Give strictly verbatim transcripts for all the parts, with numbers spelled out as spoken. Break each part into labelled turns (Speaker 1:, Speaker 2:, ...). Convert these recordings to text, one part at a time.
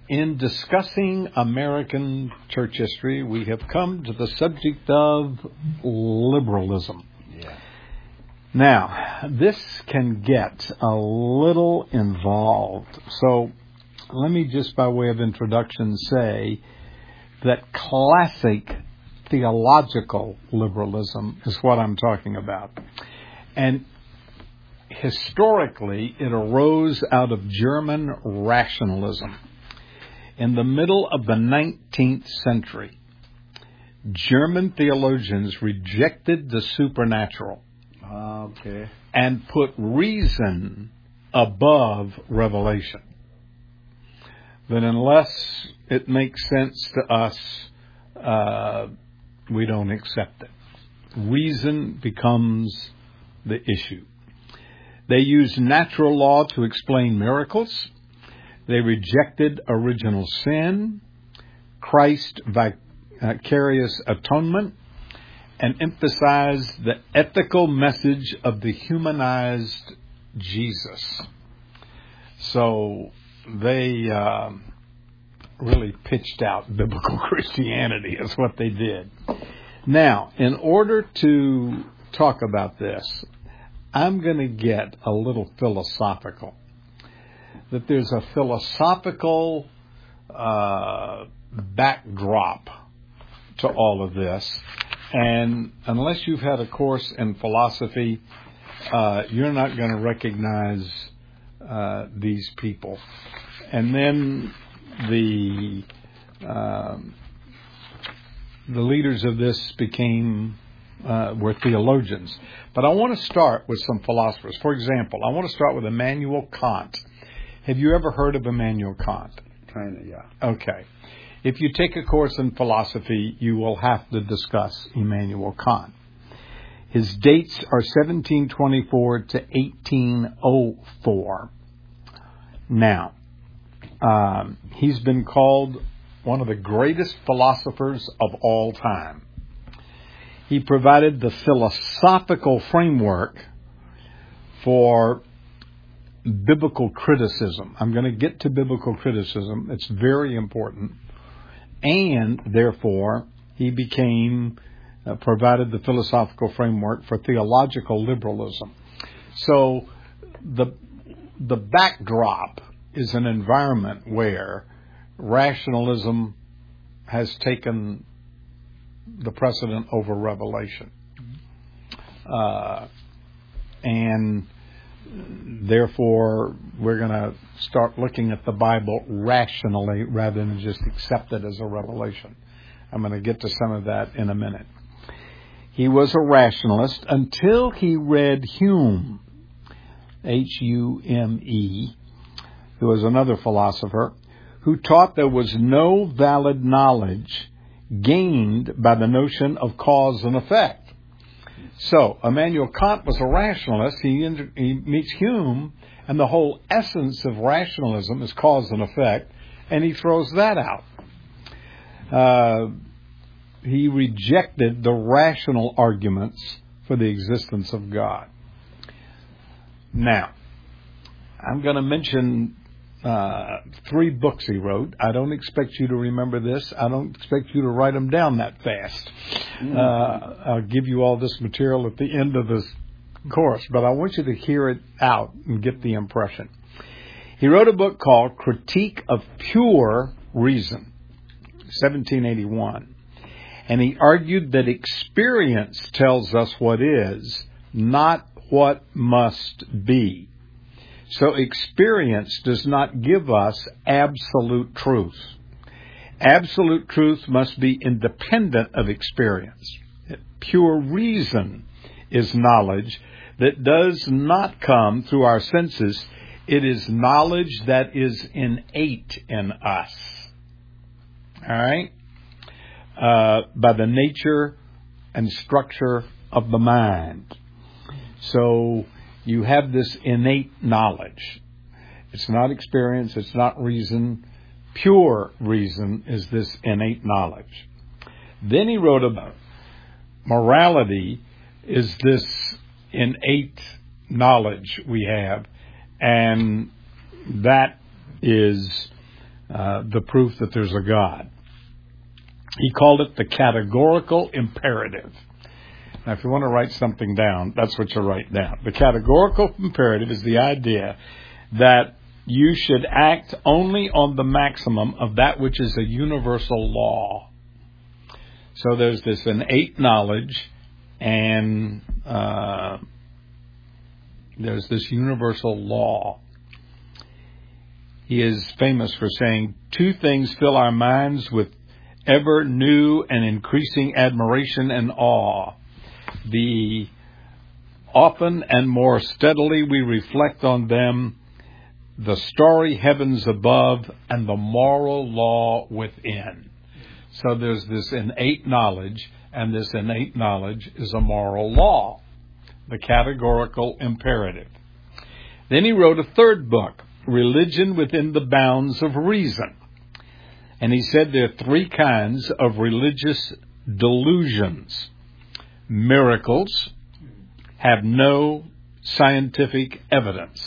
Speaker 1: In discussing American church history, we have come to the subject of liberalism.
Speaker 2: Yeah.
Speaker 1: Now, this can get a little involved. So let me just by way of introduction say that classic theological liberalism is what I'm talking about. And historically, it arose out of German rationalism. In the middle of the nineteenth century, German theologians rejected the supernatural
Speaker 2: Okay.
Speaker 1: and put reason above revelation. That unless it makes sense to us, uh, we don't accept it. Reason becomes the issue. They used natural law to explain miracles. They rejected original sin, Christ's vicarious atonement, and emphasized the ethical message of the humanized Jesus. So they uh, really pitched out biblical Christianity is what they did. Now, in order to talk about this, I'm going to get a little philosophical. That there's a philosophical uh, backdrop to all of this. And unless you've had a course in philosophy, uh, you're not going to recognize uh, these people. And then the uh, the leaders of this became uh, were theologians. But I want to start with some philosophers. For example, I want to start with Immanuel Kant. Have you ever heard of Immanuel Kant?
Speaker 2: Kind of, yeah.
Speaker 1: Okay. If you take a course in philosophy, you will have to discuss Immanuel Kant. His dates are seventeen twenty-four to eighteen oh four. Now, um, he's been called one of the greatest philosophers of all time. He provided the philosophical framework for biblical criticism. I'm going to get to biblical criticism. It's very important. And therefore, he became, uh, provided the philosophical framework for theological liberalism. So the the backdrop is an environment where rationalism has taken the precedent over revelation. Uh, and Therefore, we're going to start looking at the Bible rationally rather than just accept it as a revelation. I'm going to get to some of that in a minute. He was a rationalist until he read Hume, H U M E, who was another philosopher, who taught there was no valid knowledge gained by the notion of cause and effect. So, Immanuel Kant was a rationalist. He, inter- he meets Hume, and the whole essence of rationalism is cause and effect, and he throws that out. Uh, he rejected the rational arguments for the existence of God. Now, I'm going to mention uh, three books he wrote. I don't expect you to remember this. I don't expect you to write them down that fast. Uh, I'll give you all this material at the end of this course, but I want you to hear it out and get the impression. He wrote a book called Critique of Pure Reason, seventeen eighty-one, and he argued that experience tells us what is, not what must be. So experience does not give us absolute truth. Absolute truth must be independent of experience. Pure reason is knowledge that does not come through our senses. It is knowledge that is innate in us. All right? Uh, by the nature and structure of the mind. So you have this innate knowledge. It's not experience. It's not reason. Pure reason is this innate knowledge. Then he wrote about morality is this innate knowledge we have, and that is uh, the proof that there's a God. He called it the categorical imperative. Now, if you want to write something down, that's what you write down. The categorical imperative is the idea that you should act only on the maximum of that which is a universal law. So there's this innate knowledge, and uh, there's this universal law. He is famous for saying, two things fill our minds with ever new and increasing admiration and awe. The often and more steadily we reflect on them, the starry heavens above and the moral law within. So there's this innate knowledge, and this innate knowledge is a moral law, the categorical imperative. Then he wrote a third book, Religion Within the Bounds of Reason. And he said there are three kinds of religious delusions. Miracles have no scientific evidence.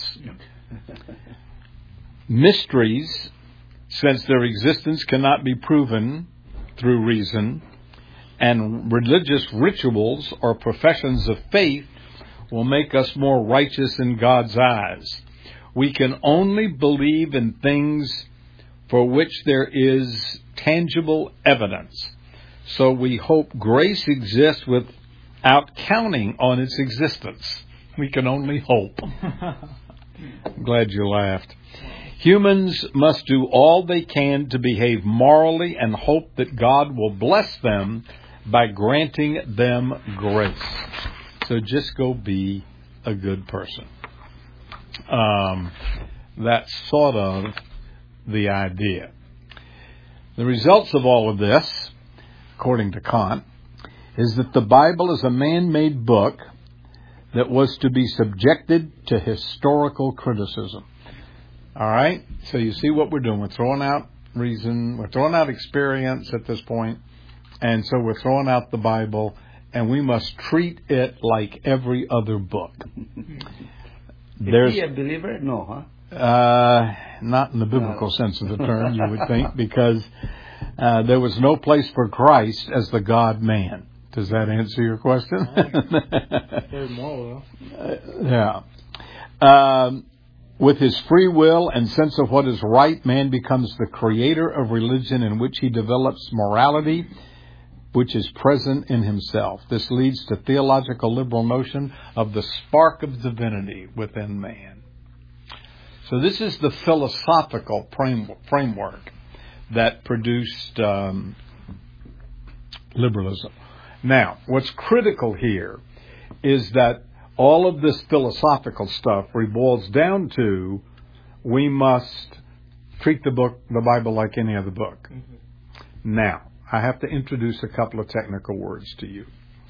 Speaker 1: Mysteries, since their existence cannot be proven through reason, and religious rituals or professions of faith will make us more righteous in God's eyes. We can only believe in things for which there is tangible evidence. So we hope grace exists without counting on its existence. We can only hope. I'm glad you laughed. Humans must do all they can to behave morally and hope that God will bless them by granting them grace. So just go be a good person. Um, that's sort of the idea. The results of all of this, according to Kant, is that the Bible is a man-made book that was to be subjected to historical criticism. All right? So you see what we're doing. We're throwing out reason. We're throwing out experience at this point. And so we're throwing out the Bible, and we must treat it like every other book.
Speaker 2: Is he a believer? No, huh?
Speaker 1: Uh, not in the biblical no. sense of the term, you would think, because uh, there was no place for Christ as the God-man. Does that answer your question?
Speaker 3: Very moral.
Speaker 1: uh, yeah. Um, with his free will and sense of what is right, man becomes the creator of religion in which he develops morality, which is present in himself. This leads to theological liberal notion of the spark of divinity within man. So this is the philosophical framework that produced um, liberalism. Now, what's critical here is that all of this philosophical stuff boils down to we must treat the book, the Bible, like any other book. Mm-hmm. Now, I have to introduce a couple of technical words to you.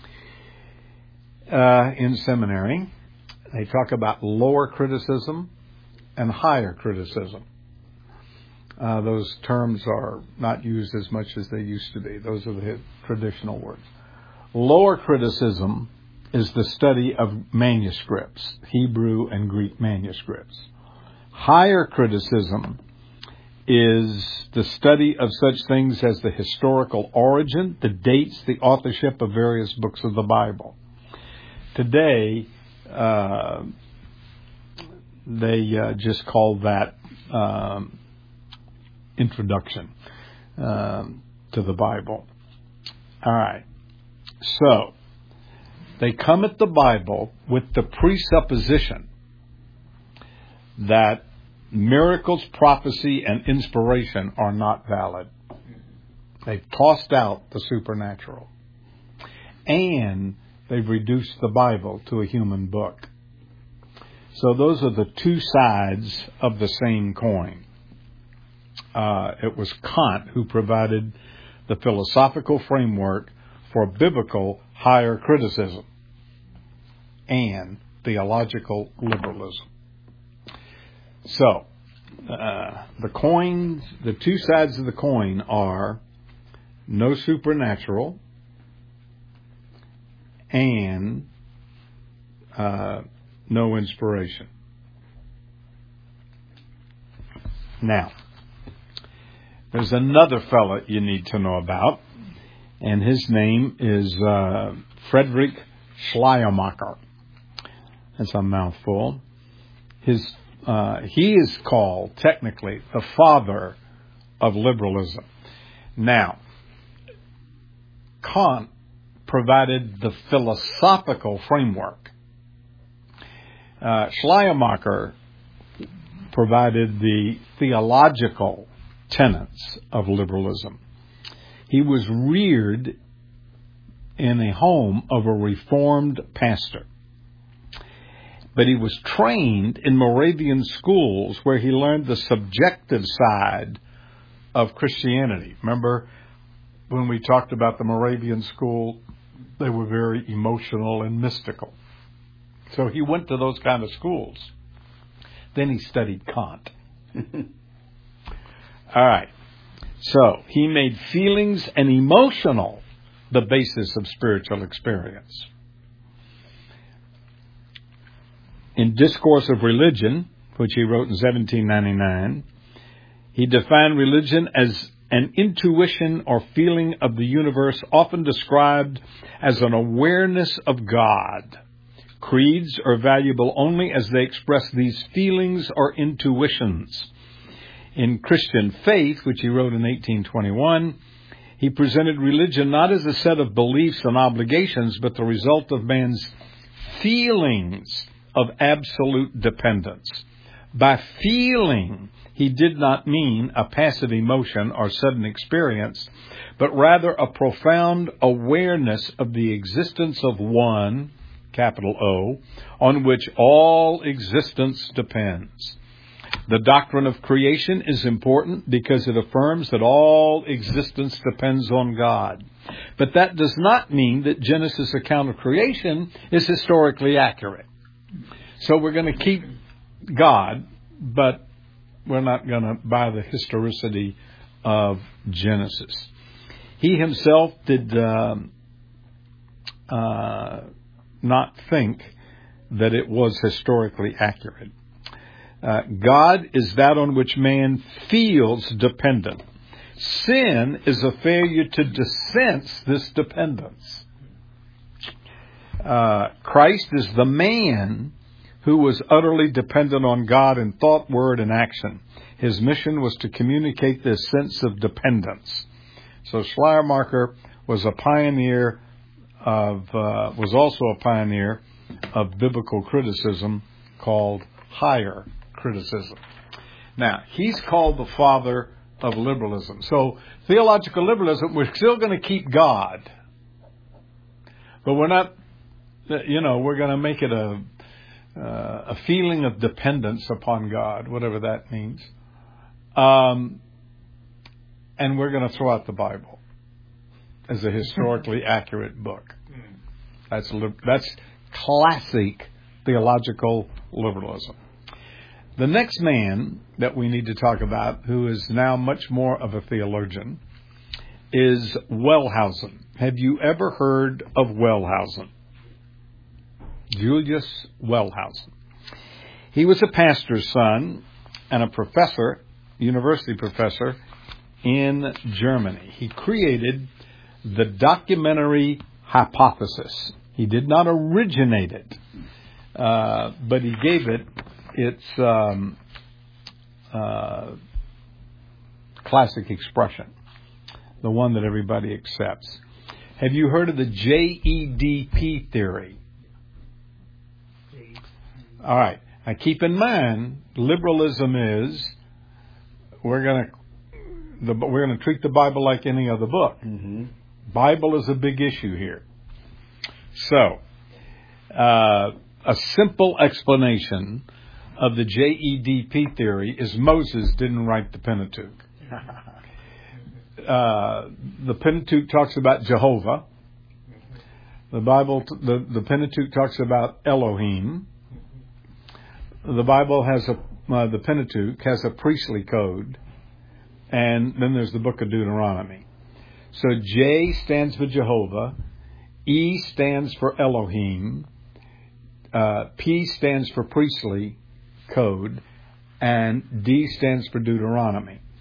Speaker 1: Uh, in seminary, they talk about lower criticism and higher criticism. Uh, those terms are not used as much as they used to be. Those are the traditional words. Lower criticism is the study of manuscripts, Hebrew and Greek manuscripts. Higher criticism is the study of such things as the historical origin, the dates, the authorship of various books of the Bible. Today, uh, they uh, just call that um, introduction um, to the Bible. All right. So, they come at the Bible with the presupposition that miracles, prophecy, and inspiration are not valid. They've tossed out the supernatural. And they've reduced the Bible to a human book. So those are the two sides of the same coin. Uh, it was Kant who provided the philosophical framework for biblical higher criticism and theological liberalism. So, uh, the coins, the two sides of the coin are no supernatural and uh, no inspiration. Now, There's another fella you need to know about, and his name is uh, Friedrich Schleiermacher. That's a mouthful. His uh, he is called technically the father of liberalism. Now, Kant provided the philosophical framework. Uh, Schleiermacher provided the theological tenets of liberalism. He was reared in a home of a Reformed pastor, but he was trained in Moravian schools where he learned the subjective side of Christianity. Remember when we talked about the Moravian school, they were very emotional and mystical. So he went to those kind of schools. Then he studied Kant. All right. So he made feelings and emotional the basis of spiritual experience. In Discourse of Religion, which he wrote in seventeen ninety-nine, he defined religion as an intuition or feeling of the universe, often described as an awareness of God. Creeds are valuable only as they express these feelings or intuitions. In Christian Faith, which he wrote in eighteen twenty-one, he presented religion not as a set of beliefs and obligations, but the result of man's feelings of absolute dependence. By feeling, he did not mean a passive emotion or sudden experience, but rather a profound awareness of the existence of one, capital O, on which all existence depends. The doctrine of creation is important because it affirms that all existence depends on God. But that does not mean that Genesis' account of creation is historically accurate. So we're going to keep God, but we're not going to buy the historicity of Genesis. He himself did um, uh, not think that it was historically accurate. Uh, God is that on which man feels dependent. Sin is a failure to dissense this dependence. Uh, Christ is the man who was utterly dependent on God in thought, word, and action. His mission was to communicate this sense of dependence. So Schleiermacher was a pioneer of, uh, was also a pioneer of biblical criticism called higher criticism. Now, he's called the father of liberalism. So theological liberalism, we're still going to keep God, but we're not, you know, we're going to make it a Uh, a feeling of dependence upon God, whatever that means. Um, and we're going to throw out the Bible as a historically accurate book. That's that's classic theological liberalism. The next man that we need to talk about, who is now much more of a theologian, is Wellhausen. Have you ever heard of Wellhausen? Julius Wellhausen. He was a pastor's son and a professor, university professor, in Germany. He created the documentary hypothesis. He did not originate it, uh, but he gave it its um, uh, classic expression, the one that everybody accepts. Have you heard of the J E D P theory? All right. Now keep in mind, liberalism is we're going to the we're going to treat the Bible like any other book. Mm-hmm. Bible is a big issue here. So, uh, a simple explanation of the J E D P theory is Moses didn't write the Pentateuch. uh, the Pentateuch talks about Jehovah. The Bible, the, the Pentateuch talks about Elohim. The Bible has a, uh, the Pentateuch has a priestly code, and then there's the book of Deuteronomy. So J stands for Jehovah, E stands for Elohim, uh, P stands for priestly code, and D stands for Deuteronomy.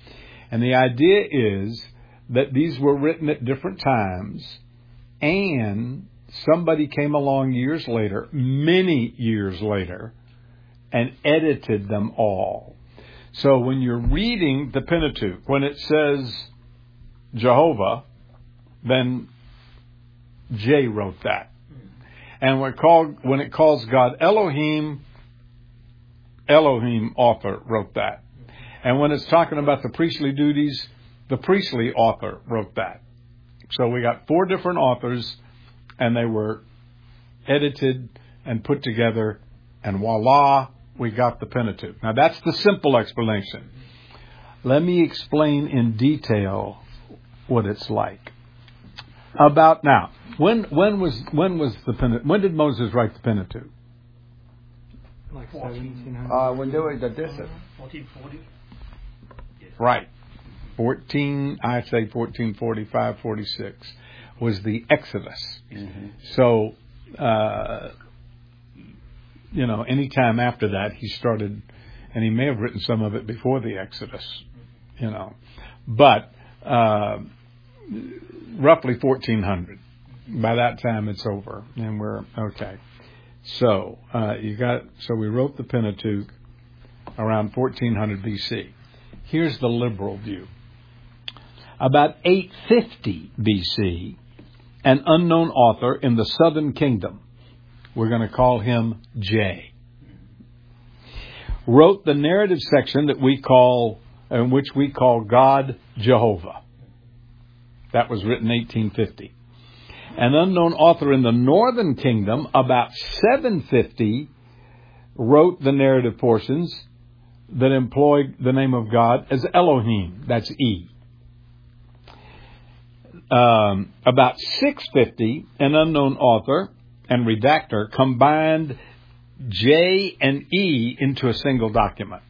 Speaker 1: And the idea is that these were written at different times, and somebody came along years later, many years later, and edited them all. So when you're reading the Pentateuch, when it says Jehovah, then J wrote that. And when it, called, when it calls God Elohim, Elohim author wrote that. And when it's talking about the priestly duties, the priestly author wrote that. So we got four different authors, and they were edited and put together, and voila, we got the Pentateuch. Now that's the simple explanation. Let me explain in detail what it's like. About now, when when was when was the Pentateuch? When did Moses write the Pentateuch?
Speaker 3: Like seventeen hundred.
Speaker 2: Uh, when they were in the desert.
Speaker 3: fourteen forty.
Speaker 1: Right. Fourteen, I say fourteen forty-five, forty-six was the Exodus.
Speaker 2: Mm-hmm.
Speaker 1: So, uh, you know, any time after that, he started, and he may have written some of it before the Exodus, you know, but uh, roughly fourteen hundred. By that time, it's over, and we're okay. So uh, you got. So we wrote the Pentateuch around fourteen hundred B C. Here's the liberal view. About eight fifty B C, an unknown author in the southern kingdom, we're going to call him J, wrote the narrative section that we call, in which we call God Jehovah. That was written eighteen fifty. An unknown author in the northern kingdom, about seven fifty, wrote the narrative portions that employed the name of God as Elohim. That's E. Um, about six fifty, an unknown author and redactor combined J and E into a single document.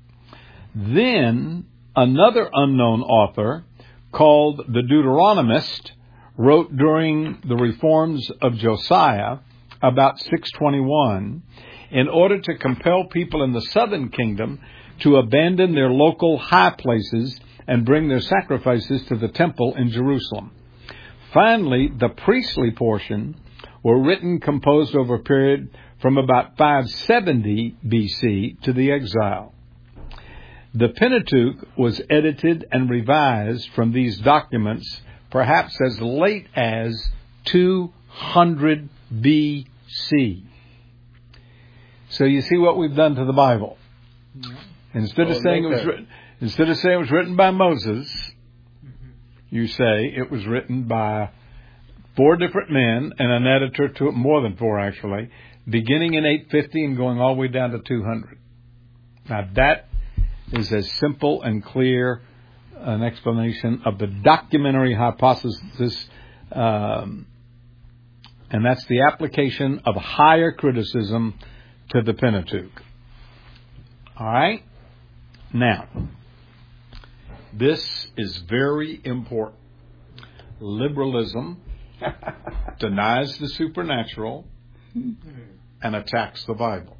Speaker 1: Then another unknown author called the Deuteronomist wrote during the reforms of Josiah about six twenty-one in order to compel people in the southern kingdom to abandon their local high places and bring their sacrifices to the temple in Jerusalem. Finally, the priestly portion were written, composed over a period from about five seventy B C to the exile. The Pentateuch was edited and revised from these documents perhaps as late as two hundred B C. So you see what we've done to the Bible.
Speaker 3: Yeah.
Speaker 1: Instead of
Speaker 2: Oh,
Speaker 1: saying it was
Speaker 2: later.
Speaker 1: written, instead of saying it was written by Moses, you say it was written by four different men and an editor, to it, more than four actually, beginning in eight fifty and going all the way down to two hundred. Now that is as simple and clear an explanation of the documentary hypothesis, um, and that's the application of higher criticism to the Pentateuch. All right? Now, this is very important. Liberalism denies the supernatural and attacks the Bible.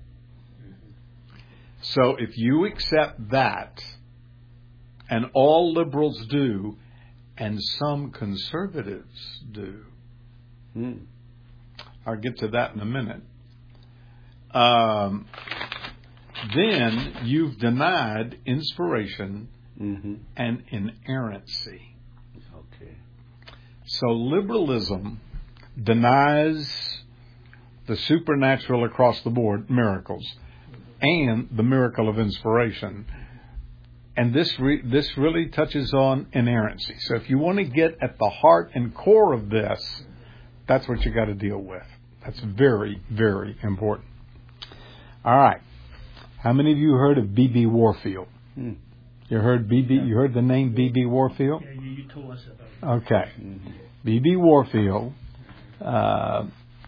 Speaker 1: So if you accept that, and all liberals do, and some conservatives do,
Speaker 2: Mm.
Speaker 1: I'll get to that in a minute, um, then you've denied inspiration
Speaker 2: Mm-hmm.
Speaker 1: and inerrancy.
Speaker 2: Okay.
Speaker 1: So liberalism denies the supernatural across the board, miracles, and the miracle of inspiration. And this re- this really touches on inerrancy. So if you want to get at the heart and core of this, that's what you got to deal with. That's very, very important. All right. How many of you heard of B B Warfield?
Speaker 2: Mm.
Speaker 1: You heard B B? You heard the name B B Warfield?
Speaker 3: Yeah, you, you told us about it.
Speaker 1: Okay.
Speaker 2: Mm-hmm.
Speaker 1: B B Warfield uh,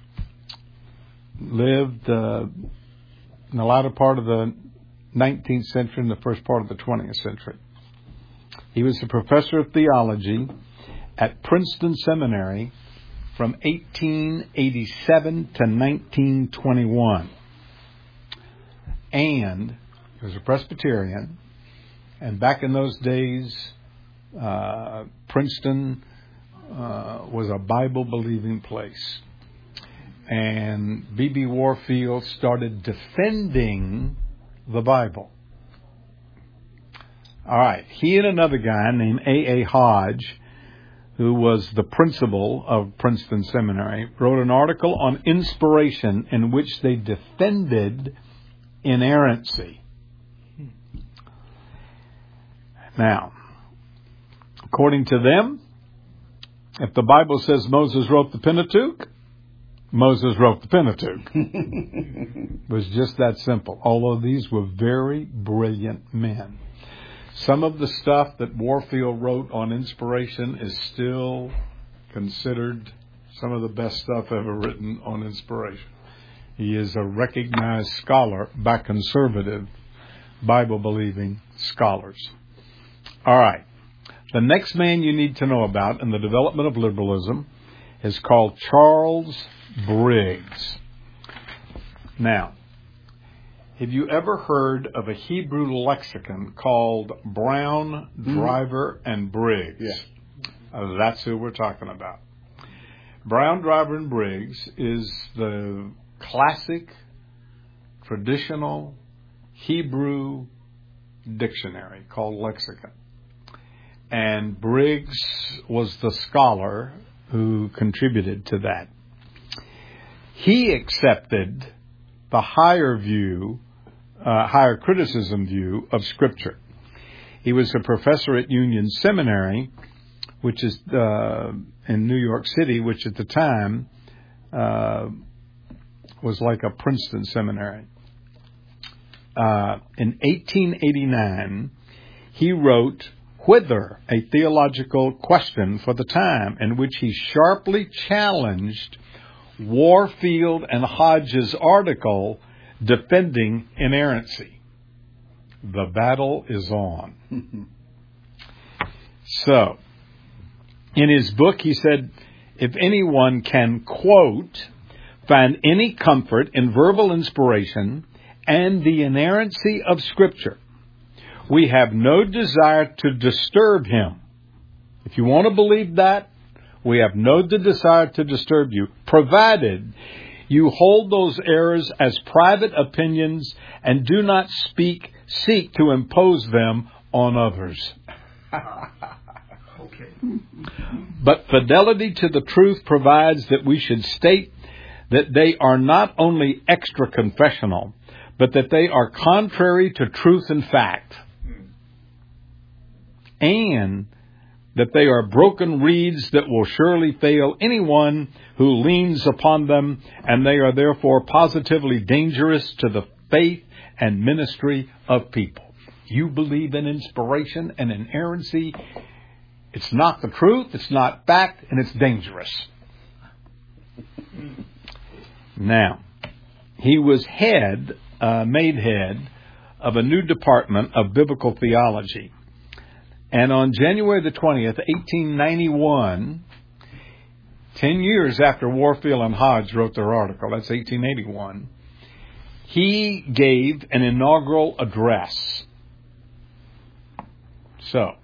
Speaker 1: lived uh, in the latter part of the nineteenth century and the first part of the twentieth century. He was a professor of theology at Princeton Seminary from eighteen eighty-seven to nineteen twenty-one. And he was a Presbyterian. And back in those days, Uh, Princeton uh, was a Bible-believing place. And B B Warfield started defending the Bible. All right. He and another guy named A A Hodge, who was the principal of Princeton Seminary, wrote an article on inspiration in which they defended inerrancy. Now, according to them, if the Bible says Moses wrote the Pentateuch, Moses wrote the Pentateuch. It was just that simple, although these were very brilliant men. Some of the stuff that Warfield wrote on inspiration is still considered some of the best stuff ever written on inspiration. He is a recognized scholar by conservative, Bible-believing scholars. All right. The next man you need to know about in the development of liberalism is called Charles Briggs. Now, have you ever heard of a Hebrew lexicon called Brown, Driver, mm-hmm. and Briggs?
Speaker 2: Yeah.
Speaker 1: Uh, that's who we're talking about. Brown, Driver, and Briggs is the classic, traditional Hebrew dictionary called lexicon. And Briggs was the scholar who contributed to that. He accepted the higher view, uh, higher criticism view of Scripture. He was a professor at Union Seminary, which is uh, in New York City, which at the time uh, was like a Princeton seminary. Uh, in eighteen eighty-nine, he wrote Whither, a theological question for the time, in which he sharply challenged Warfield and Hodge's article defending inerrancy. The battle is on. So, in his book, he said, if anyone can, quote, find any comfort in verbal inspiration and the inerrancy of Scripture, we have no desire to disturb him. If you want to believe that, we have no desire to disturb you, provided you hold those errors as private opinions and do not speak, seek to impose them on others.
Speaker 2: Okay.
Speaker 1: But fidelity to the truth provides that we should state that they are not only extra-confessional, but that they are contrary to truth and fact, and that they are broken reeds that will surely fail anyone who leans upon them, and they are therefore positively dangerous to the faith and ministry of people. You believe in inspiration and inerrancy. It's not the truth, it's not fact, and it's dangerous. Now, he was head, uh, made head of a new department of biblical theology. And on January the twentieth, eighteen ninety-one, ten years after Warfield and Hodge wrote their article, that's eighteen eighty-one, he gave an inaugural address. So,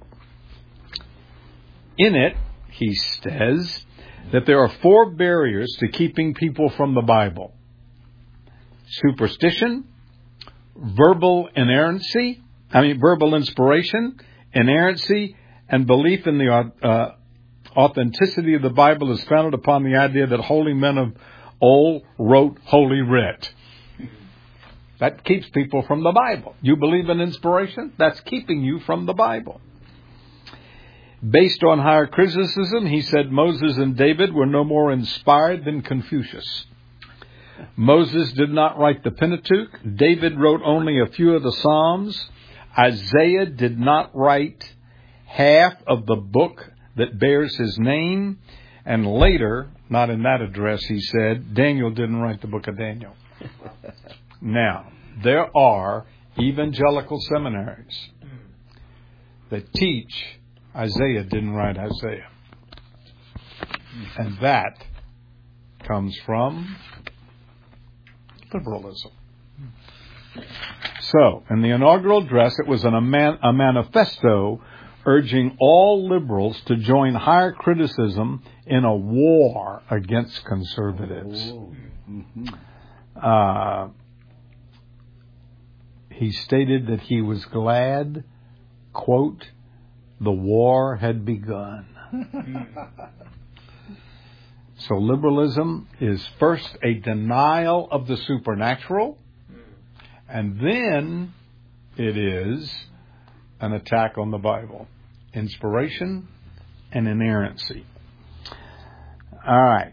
Speaker 1: in it, he says that there are four barriers to keeping people from the Bible: superstition, verbal inerrancy, I mean verbal inspiration, inerrancy, and belief in the uh, authenticity of the Bible is founded upon the idea that holy men of old wrote Holy Writ. That keeps people from the Bible. You believe in inspiration? That's keeping you from the Bible. Based on higher criticism, he said Moses and David were no more inspired than Confucius. Moses did not write the Pentateuch. David wrote only a few of the Psalms. Isaiah did not write half of the book that bears his name. And later, not in that address, he said, Daniel didn't write the book of Daniel. Now, there are evangelical seminaries that teach Isaiah didn't write Isaiah. And that comes from liberalism. So, in the inaugural address, it was an, a, man, a manifesto urging all liberals to join higher criticism in a war against conservatives.
Speaker 2: Oh. Mm-hmm.
Speaker 1: Uh, he stated that he was glad, quote, the war had begun. So liberalism is first a denial of the supernatural, and then it is an attack on the Bible. Inspiration and inerrancy. All right.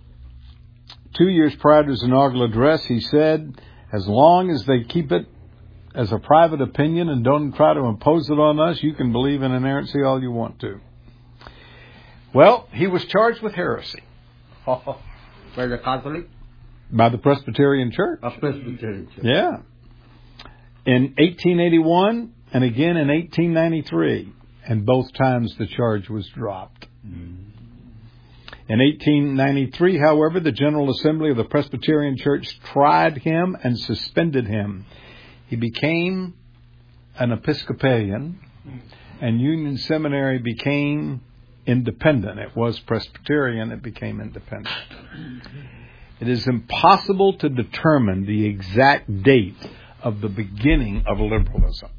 Speaker 1: Two years prior to his inaugural address, he said, as long as they keep it as a private opinion and don't try to impose it on us, you can believe in inerrancy all you want to. Well, he was charged with heresy.
Speaker 2: By the Catholic?
Speaker 1: By the Presbyterian Church.
Speaker 2: A Presbyterian Church.
Speaker 1: Yeah. In eighteen eighty-one and again in eighteen ninety-three. And both times the charge was dropped. Mm. In eighteen ninety-three, however, the General Assembly of the Presbyterian Church tried him and suspended him. He became an Episcopalian, and Union Seminary became independent. It was Presbyterian, it became independent. It is impossible to determine the exact date of the beginning of liberalism.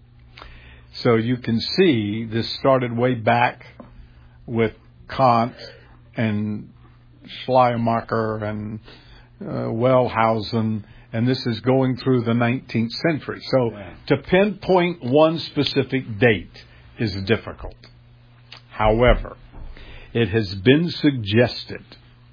Speaker 1: So you can see this started way back with Kant and Schleiermacher and uh, Wellhausen, and this is going through the nineteenth century. So yeah. To pinpoint one specific date is difficult. However, it has been suggested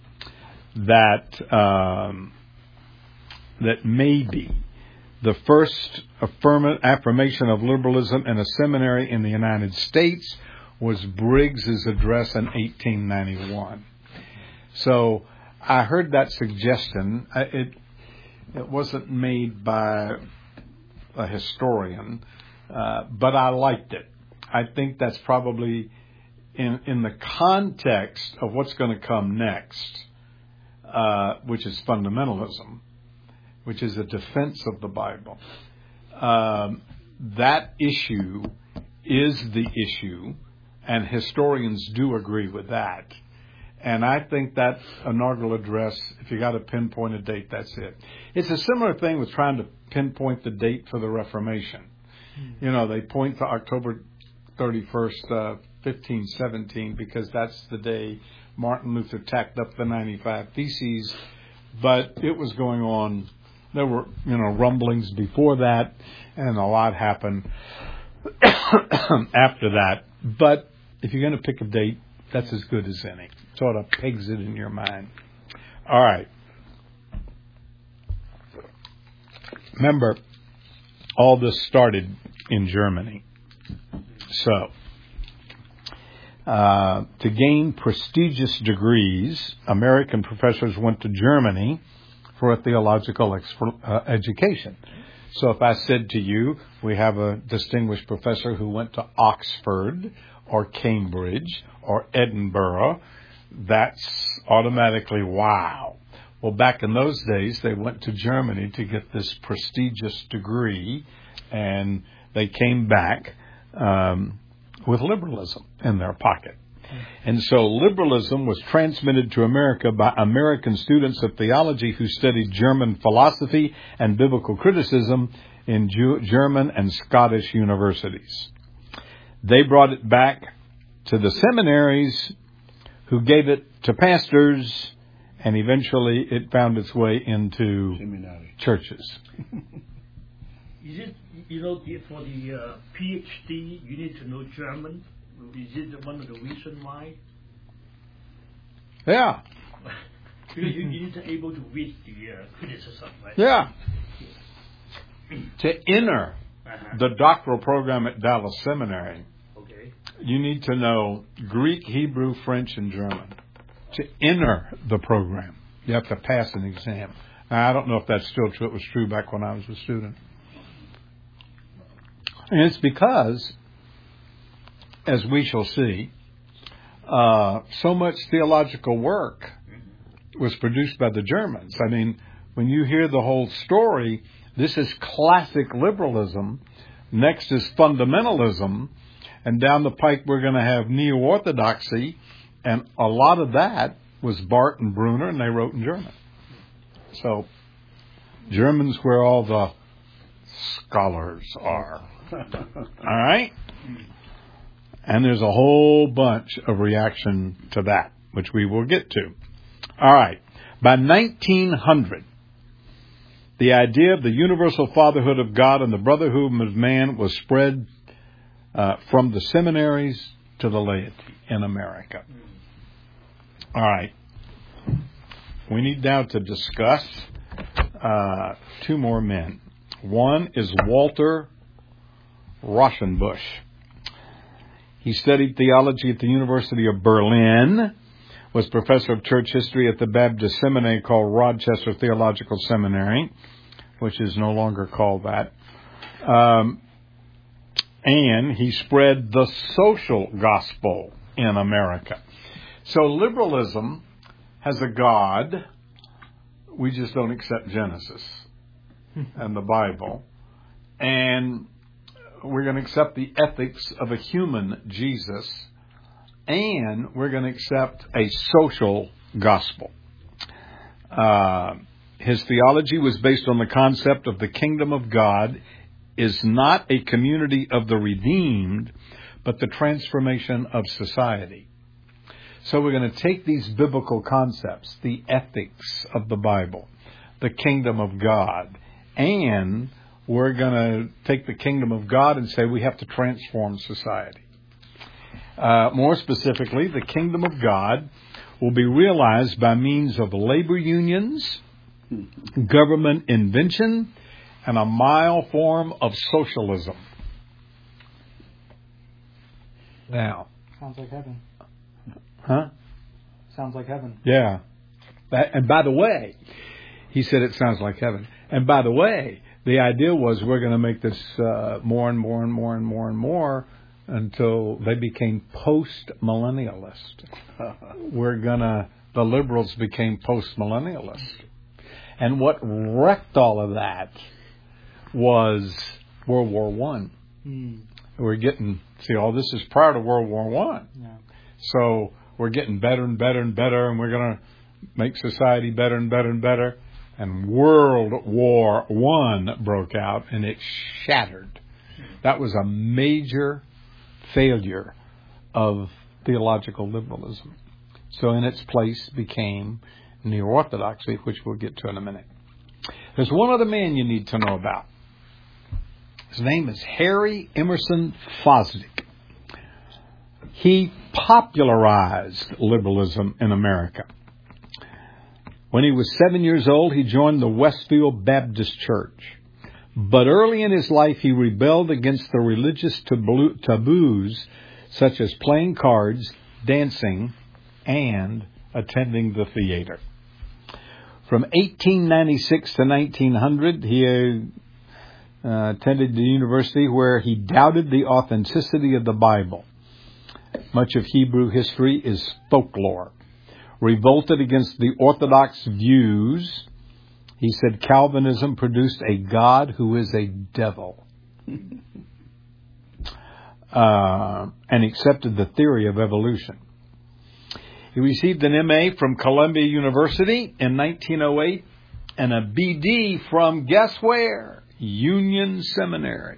Speaker 1: that um, that maybe the first affirm- affirmation of liberalism in a seminary in the United States was Briggs's address in eighteen ninety-one. So I heard that suggestion. It it wasn't made by a historian, uh, but I liked it. I think that's probably in in the context of what's going to come next, uh, which is fundamentalism, which is a defense of the Bible. Um, that issue is the issue, and historians do agree with that. And I think that inaugural address, if you got to pinpoint a date, that's it. It's a similar thing with trying to pinpoint the date for the Reformation. Mm-hmm. You know, they point to October thirty-first, uh, fifteen seventeen, because that's the day Martin Luther tacked up the ninety-five Theses. But it was going on. There were, you know, rumblings before that, and a lot happened after that. But if you're going to pick a date, that's as good as any. Sort of pegs it in your mind. All right. Remember, all this started in Germany. So, uh, to gain prestigious degrees, American professors went to Germany for a theological exp- uh, education. So if I said to you, we have a distinguished professor who went to Oxford or Cambridge or Edinburgh, that's automatically wow. Well, back in those days, they went to Germany to get this prestigious degree, and they came back um, with liberalism in their pocket. And so liberalism was transmitted to America by American students of theology who studied German philosophy and biblical criticism in Jew- German and Scottish universities. They brought it back to the seminaries, who gave it to pastors, and eventually it found its way into Seminary. Churches.
Speaker 3: Is it, you know, for the uh, PhD, you need to know German? Is it one of the reasons why?
Speaker 1: Yeah.
Speaker 3: Because you, you need to be able to read the uh, criticism, right?
Speaker 1: Yeah. To enter
Speaker 3: uh-huh.
Speaker 1: the doctoral program at Dallas Seminary,
Speaker 3: okay.
Speaker 1: You need to know Greek, Hebrew, French, and German. To enter the program, you have to pass an exam. Now, I don't know if that's still true. It was true back when I was a student. And it's because, as we shall see, uh, so much theological work was produced by the Germans. I mean, when you hear the whole story, this is classic liberalism. Next is fundamentalism. And down the pike, we're going to have neo-orthodoxy. And a lot of that was Barth and Brunner, and they wrote in German. So German's where all the scholars are. All right? And there's a whole bunch of reaction to that, which we will get to. All right. By nineteen hundred, the idea of the universal fatherhood of God and the brotherhood of man was spread uh, from the seminaries to the laity in America. All right. We need now to discuss uh, two more men. One is Walter Rauschenbusch. He studied theology at the University of Berlin, was professor of church history at the Baptist seminary called Rochester Theological Seminary, which is no longer called that. Um, and he spread the social gospel in America. So liberalism has a God. We just don't accept Genesis and the Bible. And we're going to accept the ethics of a human Jesus, and we're going to accept a social gospel. Uh, his theology was based on the concept of the kingdom of God is not a community of the redeemed, but the transformation of society. So we're going to take these biblical concepts, the ethics of the Bible, the kingdom of God, and we're going to take the kingdom of God and say we have to transform society. Uh, more specifically, the kingdom of God will be realized by means of labor unions, government invention, and a mild form of socialism. Now.
Speaker 4: Sounds like heaven.
Speaker 1: Huh?
Speaker 4: Sounds like heaven.
Speaker 1: Yeah. That, and by the way, he said it sounds like heaven. And by the way, the idea was we're going to make this uh, more and more and more and more and more until they became post-millennialist. We're going to, the liberals became post-millennialist. And what wrecked all of that was World War One. Mm. We're getting, see, all this is prior to World War One. Yeah. So we're getting better and better and better, and we're going to make society better and better and better. And World War One broke out, and it shattered. That was a major failure of theological liberalism. So in its place became neo-orthodoxy, which we'll get to in a minute. There's one other man you need to know about. His name is Harry Emerson Fosdick. He popularized liberalism in America. When he was seven years old, he joined the Westfield Baptist Church. But early in his life, he rebelled against the religious taboos such as playing cards, dancing, and attending the theater. From eighteen ninety-six to nineteen hundred, he uh, attended the university where he doubted the authenticity of the Bible. Much of Hebrew history is folklore. Revolted against the Orthodox views, he said Calvinism produced a God who is a devil. uh, and accepted the theory of evolution. He received an M A from Columbia University in nineteen oh eight and a B D from, guess where? Union Seminary.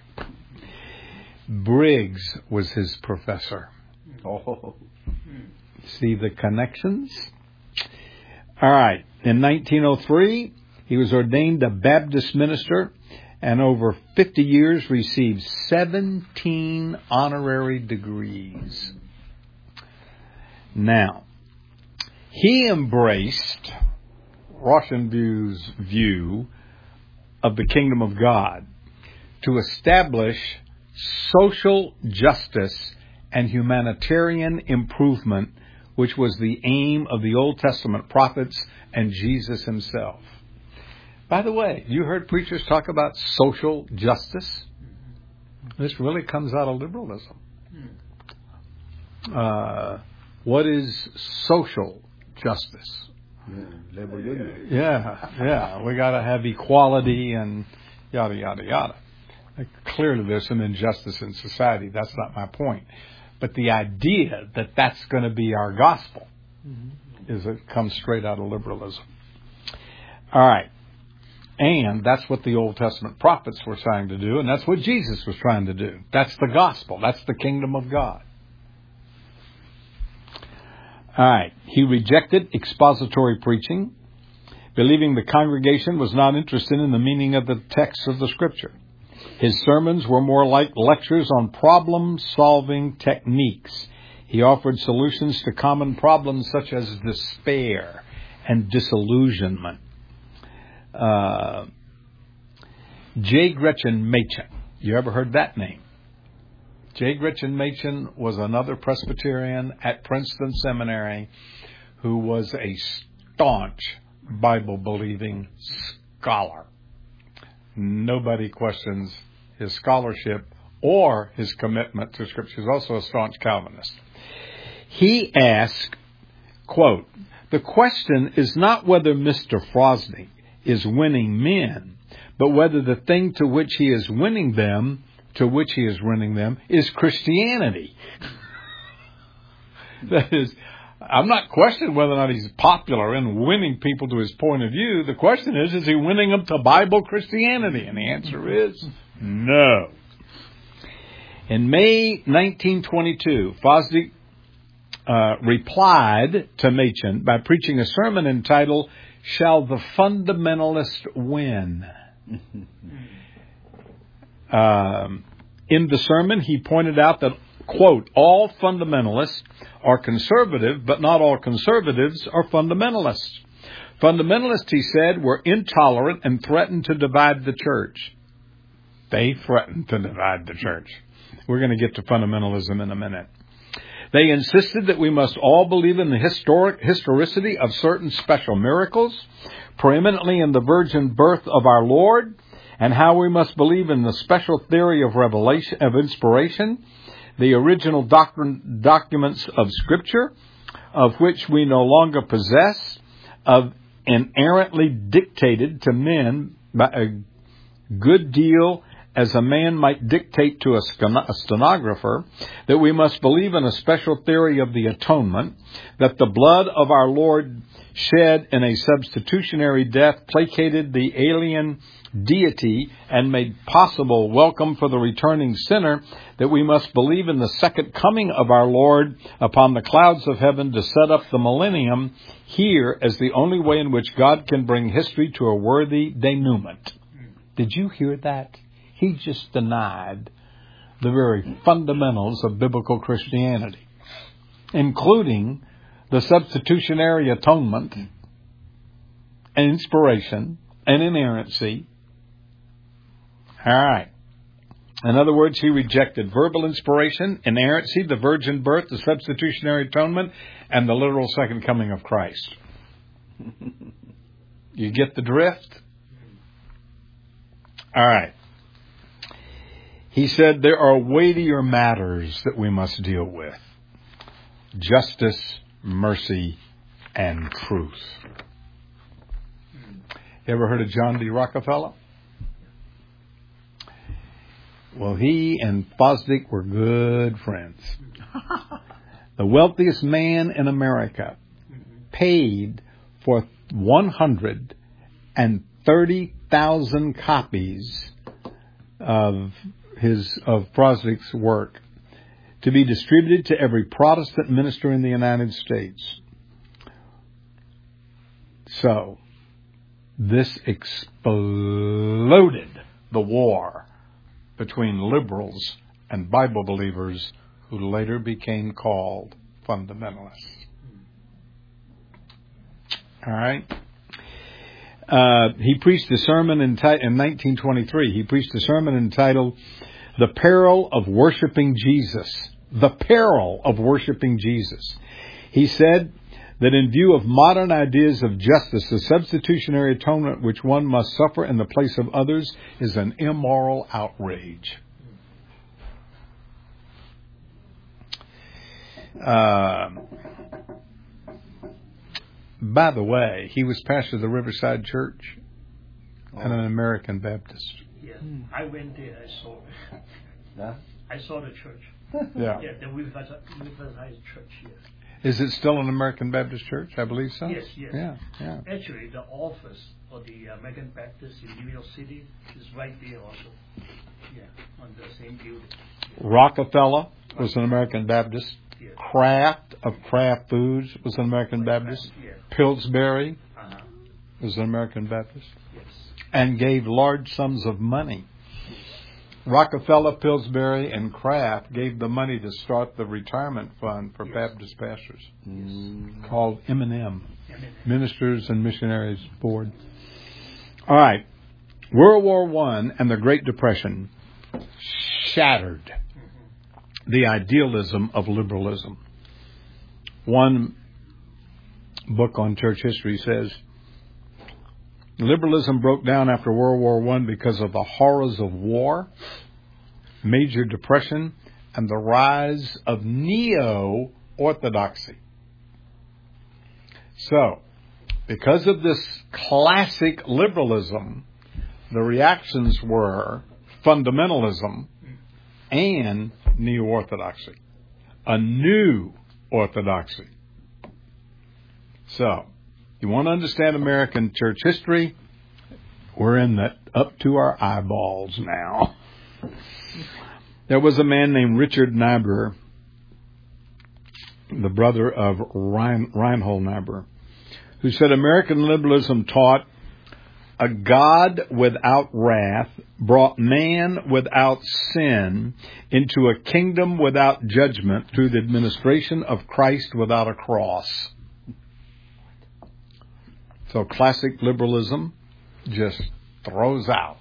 Speaker 1: Briggs was his professor. Oh. See the connections? All right. In nineteen oh three, he was ordained a Baptist minister and over fifty years received seventeen honorary degrees. Now, he embraced Rauschenbusch's view of the kingdom of God to establish social justice and humanitarian improvement, which was the aim of the Old Testament prophets and Jesus himself. By the way, you heard preachers talk about social justice? This really comes out of liberalism. Uh, what is social justice? Yeah, yeah. We got to have equality and yada, yada, yada. clearly there's some injustice in society. That's not my point. But the idea that that's going to be our gospel mm-hmm. is it comes straight out of liberalism. All right. And that's what the Old Testament prophets were trying to do, and that's what Jesus was trying to do. That's the gospel. That's the kingdom of God. All right. He rejected expository preaching, believing the congregation was not interested in the meaning of the text of the Scripture. His sermons were more like lectures on problem-solving techniques. He offered solutions to common problems such as despair and disillusionment. Uh, J. Gretchen Machen. You ever heard that name? J. Gretchen Machen was another Presbyterian at Princeton Seminary who was a staunch Bible-believing scholar. Nobody questions his scholarship or his commitment to Scripture. He's also a staunch Calvinist. He asked, quote, "The question is not whether Mister Frosty is winning men, but whether the thing to which he is winning them, to which he is winning them, is Christianity." That is, I'm not questioning whether or not he's popular in winning people to his point of view. The question is, is he winning them to Bible Christianity? And the answer is no. In May nineteen twenty-two, Fosdick uh, replied to Machen by preaching a sermon entitled, "Shall the Fundamentalist Win?" um, in the sermon, he pointed out that, quote, "all fundamentalists are conservative, but not all conservatives are fundamentalists. Fundamentalists," he said, "were intolerant and threatened to divide the church." They threatened to divide the church. We're going to get to fundamentalism in a minute. They insisted that we must all believe in the historic historicity of certain special miracles, preeminently in the virgin birth of our Lord, and how we must believe in the special theory of revelation, of inspiration, the original doctrine, documents of Scripture, of which we no longer possess, of inerrantly dictated to men by a good deal as a man might dictate to a stenographer, that we must believe in a special theory of the atonement, that the blood of our Lord shed in a substitutionary death placated the alien deity and made possible welcome for the returning sinner, that we must believe in the second coming of our Lord upon the clouds of heaven to set up the millennium here as the only way in which God can bring history to a worthy denouement. Did you hear that? He just denied the very fundamentals of biblical Christianity, including the substitutionary atonement and inspiration and inerrancy. All right. In other words, he rejected verbal inspiration, inerrancy, the virgin birth, the substitutionary atonement, and the literal second coming of Christ. You get the drift? All right. He said there are weightier matters that we must deal with: justice, mercy, and truth. You ever heard of John D. Rockefeller? Well, he and Fosdick were good friends. The wealthiest man in America paid for one hundred thirty thousand copies of his of Fosdick's work to be distributed to every Protestant minister in the United States. So, this exploded the war between liberals and Bible believers who later became called fundamentalists. All right? Uh, he preached a sermon in, in nineteen twenty-three. He preached a sermon entitled "The Peril of Worshiping Jesus." The peril of worshiping Jesus. He said that in view of modern ideas of justice, the substitutionary atonement which one must suffer in the place of others is an immoral outrage. Uh, by the way, he was pastor of the Riverside Church and an American Baptist.
Speaker 3: Yes. Hmm. I went there. I saw.
Speaker 2: Yeah?
Speaker 3: I saw the church.
Speaker 1: Yeah.
Speaker 3: Yeah, the Riverside Church. Yes.
Speaker 1: Is it still an American Baptist church? I believe so.
Speaker 3: Yes, yes.
Speaker 1: Yeah, yeah.
Speaker 3: Actually, the office of the American Baptist in New York City is right there also. Yeah, on the same building.
Speaker 1: Rockefeller was an American Baptist.
Speaker 3: Yeah.
Speaker 1: Kraft of Kraft Foods was an American Baptist.
Speaker 3: Yeah.
Speaker 1: Pillsbury
Speaker 3: Uh-huh.
Speaker 1: was an American Baptist.
Speaker 3: Yes.
Speaker 1: And gave large sums of money. Rockefeller, Pillsbury, and Kraft gave the money to start the retirement fund for
Speaker 3: Yes.
Speaker 1: Baptist pastors
Speaker 2: Mm.
Speaker 1: called M and M,
Speaker 3: M and M.
Speaker 1: Ministers and Missionaries Board. All right. World War One and the Great Depression shattered
Speaker 3: Mm-hmm.
Speaker 1: the idealism of liberalism. One book on church history says, liberalism broke down after World War One because of the horrors of war, major depression, and the rise of neo-orthodoxy. So, because of this classic liberalism, the reactions were fundamentalism and neo-orthodoxy, a new orthodoxy. So, you want to understand American church history? We're in that up to our eyeballs now. There was a man named Richard Niebuhr, the brother of Rein, Reinhold Niebuhr, who said American liberalism taught a God without wrath brought man without sin into a kingdom without judgment through the administration of Christ without a cross. So classic liberalism just throws out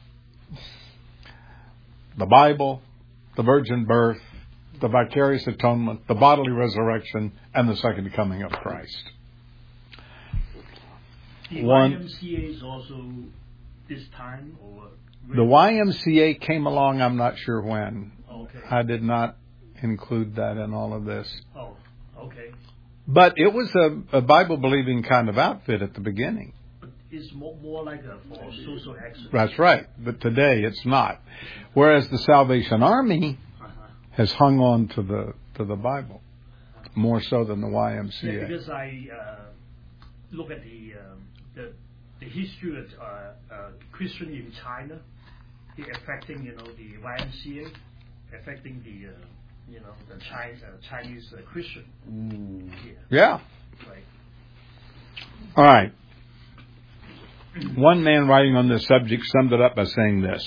Speaker 1: the Bible, the virgin birth, the vicarious atonement, the bodily resurrection, and the second coming of Christ.
Speaker 3: The
Speaker 1: One,
Speaker 3: Y M C A is also this time? Or
Speaker 1: the Y M C A came along, I'm not sure when.
Speaker 3: Okay.
Speaker 1: I did not include that in all of this.
Speaker 3: Oh, okay.
Speaker 1: But it was a, a Bible-believing kind of outfit at the beginning.
Speaker 3: But it's more, more like a for social action.
Speaker 1: That's right. But today it's not. Whereas the Salvation Army
Speaker 3: Uh-huh.
Speaker 1: has hung on to the to the Bible more so than the Y M C A.
Speaker 3: Yeah, because I uh, look at the, um, the the history of uh, uh, Christian in China, the affecting you know the Y M C A, affecting the uh, you know the Chinese uh, Chinese uh, Christian.
Speaker 2: Mm.
Speaker 3: Yeah.
Speaker 1: Yeah.
Speaker 3: Right.
Speaker 1: All right. One man writing on this subject summed it up by saying this.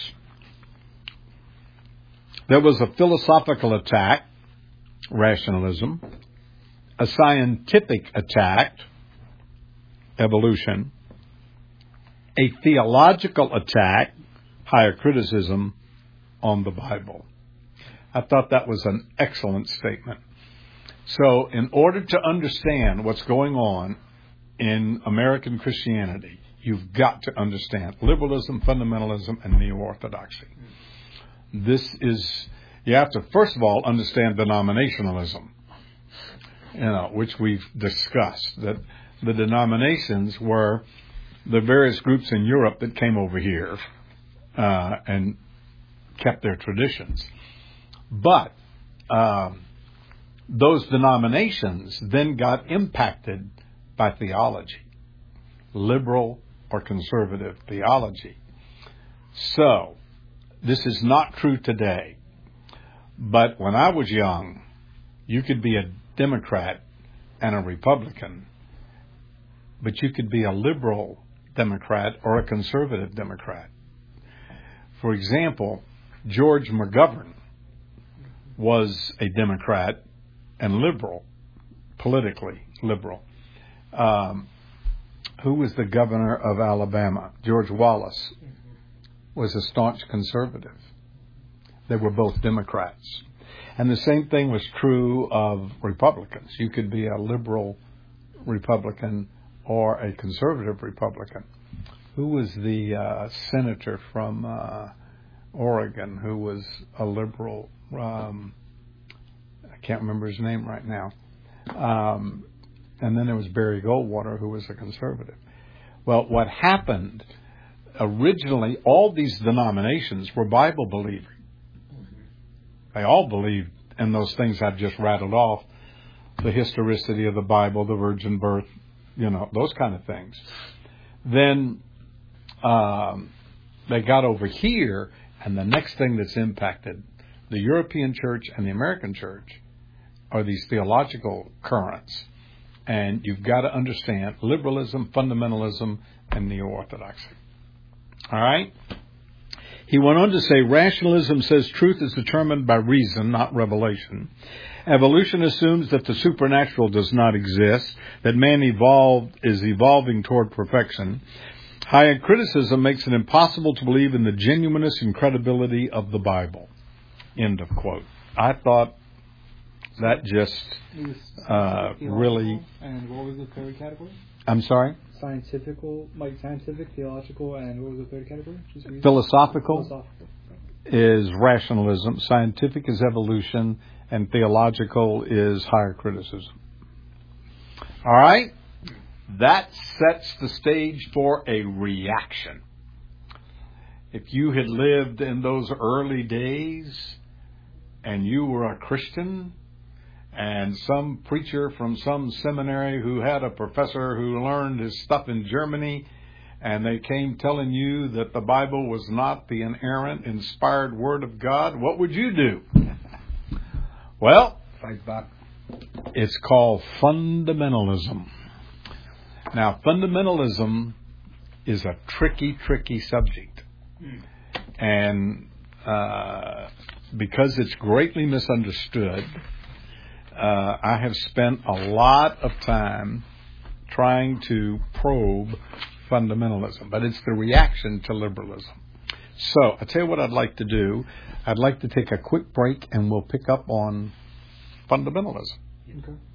Speaker 1: There was a philosophical attack, rationalism, a scientific attack, evolution, a theological attack, higher criticism, on the Bible. I thought that was an excellent statement. So in order to understand what's going on in American Christianity, you've got to understand liberalism, fundamentalism, and neo-orthodoxy. This is, you have to first of all understand denominationalism, you know, which we've discussed, that the denominations were the various groups in Europe that came over here uh, and kept their traditions. But um, those denominations then got impacted by theology, liberal or conservative theology. So, this is not true today. But when I was young, you could be a Democrat and a Republican, but you could be a liberal Democrat or a conservative Democrat. For example, George McGovern was a Democrat and liberal, politically liberal. Um, who was the governor of Alabama? George Wallace was a staunch conservative. They were both Democrats. And the same thing was true of Republicans. You could be a liberal Republican or a conservative Republican. Who was the uh, senator from uh, Oregon who was a liberal? Um, I can't remember his name right now. Um, and then there was Barry Goldwater, who was a conservative. Well, what happened originally, all these denominations were Bible believing. They all believed in those things I've just rattled off. The historicity of the Bible, the virgin birth, you know, those kind of things. Then um, they got over here, and the next thing that's impacted the European church and the American church are these theological currents. And you've got to understand liberalism, fundamentalism, and neo-orthodoxy. All right? He went on to say, rationalism says truth is determined by reason, not revelation. Evolution assumes that the supernatural does not exist, that man evolved is evolving toward perfection. Higher criticism makes it impossible to believe in the genuineness and credibility of the Bible. End of quote. I thought that just uh, really...
Speaker 4: And what was the third category?
Speaker 1: I'm sorry?
Speaker 4: Scientific, like scientific, theological, and what was the third category? Just
Speaker 1: Philosophical,
Speaker 4: Philosophical
Speaker 1: is rationalism, scientific is evolution, and theological is higher criticism. All right? That sets the stage for a reaction. If you had lived in those early days and you were a Christian, and some preacher from some seminary who had a professor who learned his stuff in Germany, and they came telling you that the Bible was not the inerrant, inspired Word of God, what would you do? Well,
Speaker 2: Fight back.
Speaker 1: It's called fundamentalism. Now, fundamentalism is a tricky, tricky subject. And uh, because it's greatly misunderstood, Uh, I have spent a lot of time trying to probe fundamentalism, but it's the reaction to liberalism. So, I'll tell you what I'd like to do. I'd like to take a quick break, and we'll pick up on fundamentalism.
Speaker 4: Okay.